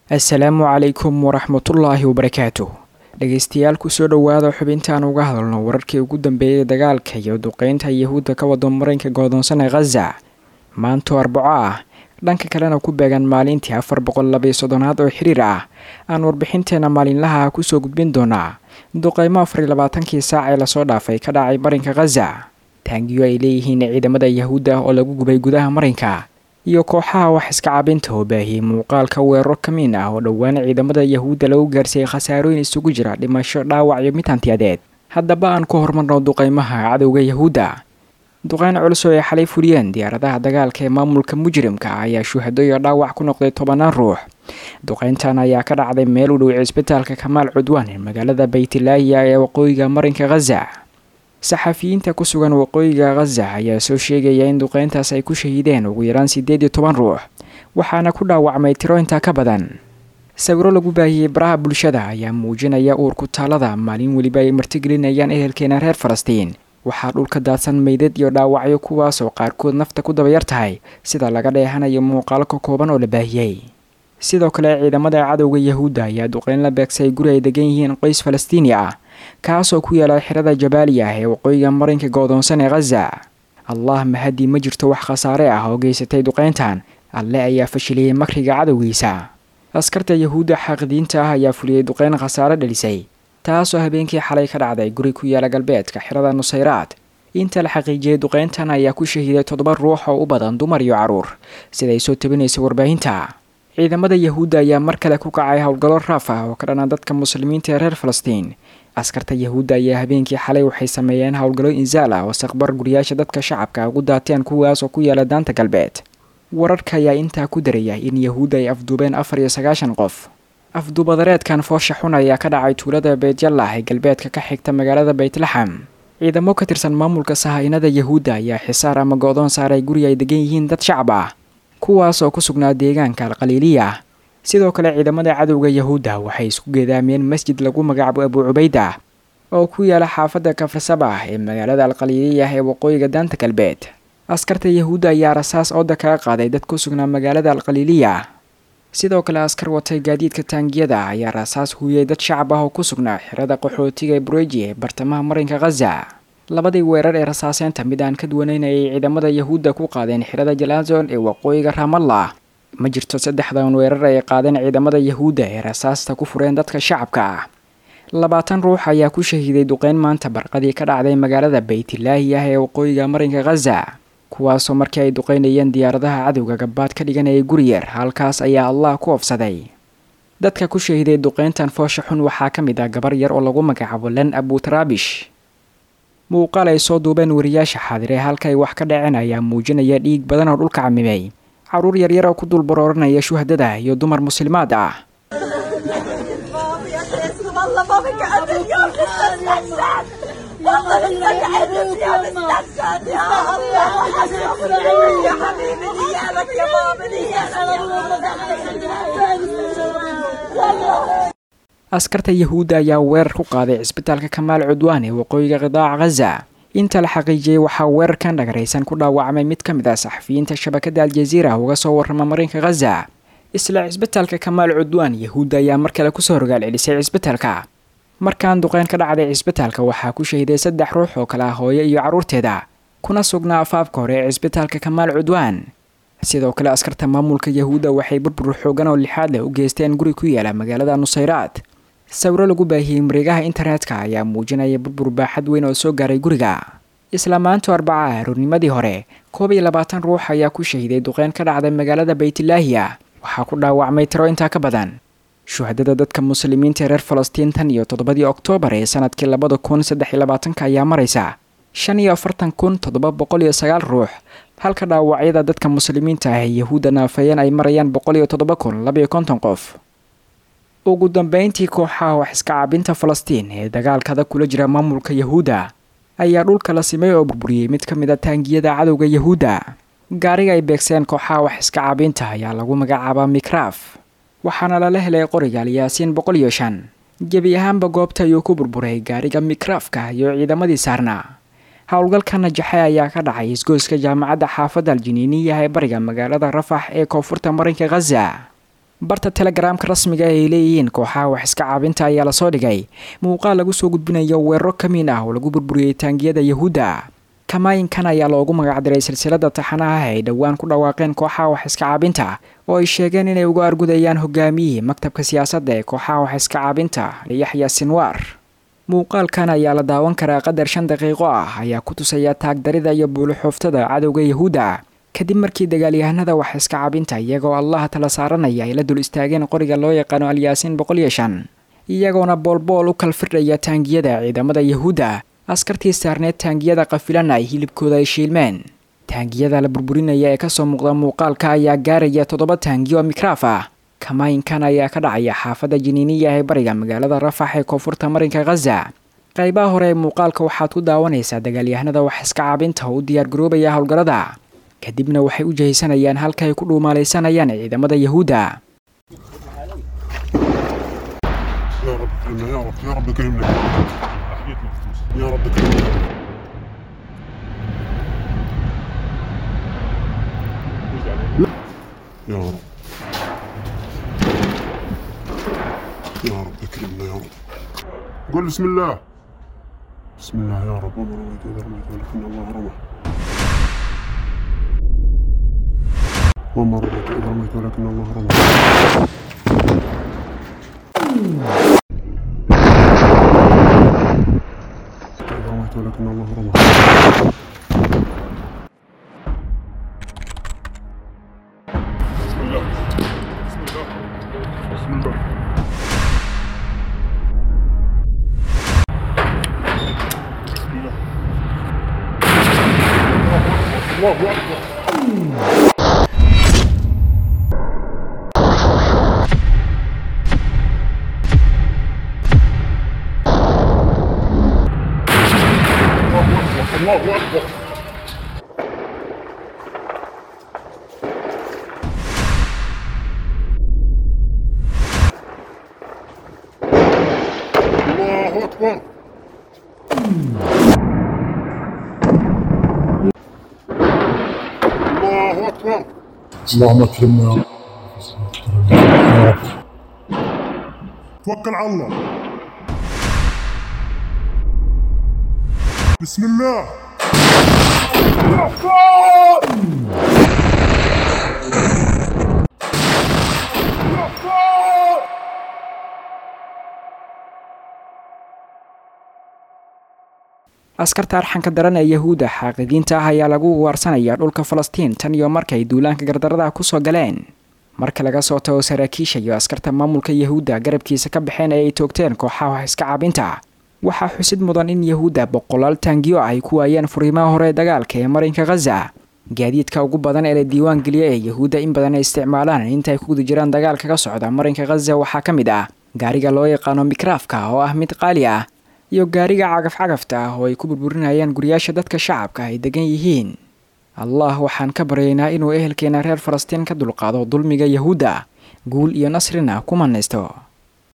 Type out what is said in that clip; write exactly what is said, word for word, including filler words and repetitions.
assalaamu calaykum waraxmatullaahi wabarakaatuh. dhegeystayaal kusoo dhowaada xubintaan uga hadalno wararkii ugu dambeeyay dagaalka iyo duqeynta yahuudda ka wado marinka go'doonsan ee Gaza. maanta arbaco ah, dhanka kalena ku beegan maalintii afar boqol laba iyo soddonaad oo xiriir ah, aan warbixinteena maalinlaha kusoo gudbin doonaa duqeymo afar iyo labaatankii saac ee lasoo dhaafay ka dhacay marinka Gaza. taangiyo ay leeyihiin ciidamada yahuudda oo lagu gubay gudaha marinka iyo kooxaha wax iska cabinta oo baahiyay muuqaalka weeraro kamiin ah oo dhowaan ciidamada yahuudda lagu gaarsiiyay khasaarooyin isugu jira dhimasho, dhaawac iyo mid hantiyadeed. haddaba aan ku hormarno duqeymaha cadowga yahuudda. duqeyn culus oo ay xalay fuliyeen diyaaradaha dagaalka ee maamulka mujrimka ayaa shuhado iyo dhaawac ku noqday tobanaan ruux. duqeyntan ayaa ka dhacday meel u dhow cisbitaalka Kamaal Cudwaan ee magaalada Baytilaahiya ee waqooyiga marinka Gaza. saxafiyiinta ku sugan waqooyiga Gaza ayaa soo sheegaya in duqeyntaas ay ku shahiideen ugu yaraan siddeed iyo toban ruux, waxaana ku dhaawacmay tiro intaa ka badan. sawiro lagu baahiyey baraha bulshada ayaa muujinaya uur ku taalada maalin weliba ay martigelinayaan ehelkeena reer Falastiin. waxaa dhulka daadsan meydad iyo dhaawacyo kuwaas oo qaarkood nafta ku daba yar tahay, sida laga dheehanayo muuqaalo ka kooban oo la baahiyey. sidoo kale ciidamada cadowga yahuudda ayaa duqeyn la beegsay guri ay degan yihiin qoys Falastiini ah, kaasoo ku yaala xirada Jabaaliya ee waqooyiga marinka go'doonsan ee Gaza. allah mahadi ma jirto wax khasaare ah oo geysatay duqeyntan, alle ayaa fashiliyay makriga cadowgiisa. askarta yahuudda xaqidiinta ah ayaa fuliyay duqeyn khasaare dhalisay, taasoo habeenkii xalay ka dhacday guri ku yaala galbeedka xirada Nusayraad. inta la xaqiijiyay duqeyntan ayaa ku shahiiday toddoba ruux oo u badan dumar iyo caruur, siday soo tabinaysa warbaahinta. ciidamada yahuudda ayaa mar kale ku kacay howlgallo raaf ah oo ka dhana dadka muslimiinta ee reer Falastiin. askarta yahuudda ayaa habeenkii xalay waxay sameeyeen howlgallo inzaal ah oo saqbar guriyaasha dadka shacabka ugu daateen kuwaas oo ku yaala daanta galbeed. wararka ayaa intaa ku daraya in yahuudda ay afduubeen afar iyo sagaashan qof. afduubadareedkan foosha xun ayaa ka dhacay tuulada Beetjallah ee galbeedka ka xigta magaalada Baytlaxam. ciidamo ka tirsan maamulka sahaynada yahuudda ayaa xisaar ama go'doon saaray guri ay degan yihiin dad shacab ah, kuwaas oo ku sugnaa deegaanka Alqaliiliya. sidoo kale ciidamada cadowga yahuudda waxay isku geedaameen masjid lagu magacaabo Abu Cubayda oo ku yaala xaafadda Kafrsabah ee magaalada Alqaliiliya ee waqooyiga daanta galbeed. askarta yahuudda ayaa rasaas ooda kaga qaaday dad ku sugnaa magaalada Alqaliiliya. sidoo kale askar watay gaadiidka taangiyada ayaa rasaas huuyay dad shacab ah oo ku sugnaa xirada qaxootiga ee Bureji ee bartamaha marinka Gaza. labadii weerar ee rasaaseenta mid aan ka duwanayn ay ciidamada yahuudda ku qaadeen xirada Jalazon ee waqooyiga Ramallah. ma jirto saddexdan weerar ay qaadeen ciidamada yahuudda ee rasaasta ku fureen dadka shacabka ah. labaatan ruux ayaa ku shahiiday duqeyn maanta barqadii ka dhacday magaalada Baytilaahiya ee waqooyiga marinka Gaza, kuwaasoo markii ay duqeynayeen diyaaradaha cadowga gabaad ka dhiganayay guri yar. halkaas ayaa allah ku ofsaday. dadka ku shahiiday duqeyntan foosha xun waxaa ka mid ah gabar yar oo lagu magacaabo Lan Abu Tarabish. muuqaal ay soo duubeen wariyaasha xaadiree halka ay wax ka dhaceen ayaa muujinaya dhiig badan oo dhulka camimay, caruur yaryar oo ku dul barooranaya shuhadada iyo dumar muslimaad ah. askarta yahuudda ayaa weerar ku qaaday cisbitaalka Kamaal Cudwaan ee waqooyiga qidaaca Gaza. inta la xaqiijiyay waxaa weerarkan dhagaraysan ku dhaawacmay mid ka mid ah saxafiyiinta shabakada Al Jazeera uga soo warrama marinka Gaza. isla cisbitaalka Kamaal Cudwaan, yahuudda ayaa mar kale kusoo rogaal celisay cisbitaalka. markaan duqeyn ka dhacday cisbitaalka waxaa ku shahiiday saddex ruux oo kala hooyo iyo caruurteeda, kuna sugnaa afaafka hore ee cisbitaalka Kamaal Cudwaan. sidoo kale askarta maamulka yahuudda waxay burbur xoogan oo lixaad leh u geysteen guri ku yaala magaalada Nusayraad. sawiro lagu baahiyey mareegaha internetka ayaa muujinaya burbur baaxad weyn oo soo gaaray guriga. isla maanta arbaca aroornimadii hore koob iyo labaatan ruux ayaa ku shahiiday duqeyn ka dhacday magaalada Baytilaahiya, waxaa ku dhaawacmay tiro intaa ka badan. shuhadada dadka muslimiinta ee reer Falastiin tan iyo toddobadii Oktoobar ee sanadkii labada kun saddex iyo labaatanka ayaa maraysa shan iyo afartan kun toddoba boqol iyo sagaal ruux, halka dhaawacyada dadka muslimiinta ah ee yahuudda naafayeen ay marayaan boqol iyo toddoba kun laba iyo konton qof. ugu dambeyntii kooxaha wax iska caabinta Falastiin ee dagaalkada kula jira maamulka yahuudda ayaa dhulka la simay oo burburiyey mid ka mid ah taangiyada cadowga yahuudda. gaariga ay beegseen kooxaha wax iska caabinta ayaa lagu magacaabaa Mikraf, waxaana lala helay qoriga Yaasiin boqol iyo shan. gebi ahaanba goobta ayuu ku burburay gaariga Mikrafka iyo ciidamadii saarnaa. howlgalka najaxe ayaa ka dhacay isgoyska jaamacadda xaafadda Al-Jiniiniya ee bariga magaalada Rafax ee koonfurta marinka Gaza. barta telegramka rasmiga ay leeyihiin kooxaha wax iska caabinta ayaa lasoo dhigay muuqaal lagu soo gudbinayo weeraro kamiin ah oo lagu burburiyey taangiyada yahuudda. kamaayinkan ayaa loogu magacdiray silsilada taxanaha ay dhowaan ku dhawaaqeen kooxaha wax iska caabinta oo ay sheegeen inay uga argudayaan hogaamiyihii maktabka siyaasadda ee kooxaha wax iska caabinta Yaxya Sinwaar. muuqaalkan ayaa la daawan karaa qadar shan daqiiqo ah ayaa ku tusaya taagdarida iyo buuluxooftada cadowga yahuudda kadib markii dagaalyahanada wax iska caabinta iyagoo Allah tala saaranaya ay la dul istaageen qoriga loo yaqaano Al-Yaasiin boqol iyo shan iyagoona boolbool u kalfirdhaya taangiyada ciidamada yahuudda. askartii saarneed taangiyada qafilan ay hilibkooda ay shiilmeen. taangiyada la burburinaya ee kasoo muuqda muuqaalka ayaa gaaraya toddoba taangiyo mikraaf ah. kamaayinkan ayaa ka dhacaya xaafadda jiniiniya ee bariga magaalada Rafax ee koonfurta marinka Gaza. qaybaha hore ee muuqaalka waxaad ku daawanaysaa dagaalyahanada wax iska caabinta oo u diyaar garoobaya howlgallada kadibna waxay u jahaysanayaan halka ay ku dhuumaalaysanayaan ciidamada yahuudda. يا رب كرمنا يا رب يا رب كرمنا يا رب. قول بسم الله بسم الله يا رب. وما رميت إذا رميت ولكن الله رمى وما رميت إذا رميت ولكن الله رمى. ولكن الله رمى. بسم الله بسم الله بسم الله. الله أكبر. الله أكبر. الله أكبر. الله أكبر. اللهم اكرمنا يا رب. توكل على الله. بسم الله. askarta arxanka daran ee yahuudda xaaqidiinta ah ayaa lagu waarsanayaa dhulka Falastiin tan iyo markay duulaanka gardarada ku soo galeen. marka laga soo tago saraakiisha iyo askarta maamulka yahuudda garabkiisa ka baxeen ee ay toogteen kooxaha wax iska caabinta. waxaa xusid mudan in yahuudda boqolaal taangiyo ay ku waayeen furiimaha hore dagaalka ee marinka Gaza. gaadiidka ugu badan ee la diiwaan geliyay ee yahuudda in badan ay isticmaalaan inta ay ku guda jiraan dagaalka ka socda marinka Gaza waxaa ka mid ah gaariga loo yaqaano mikraafka oo ah mid qaali ah iyo gaariga cagaf-cagafta ah oo ay ku burburinayaan guryaasha dadka shacabka ay degan yihiin. Allah waxaan ka baryaynaa inuu ehelkeena reer Falastiin ka dulqaado dulmiga yahuudda guul iyo nasrina ku manaysto.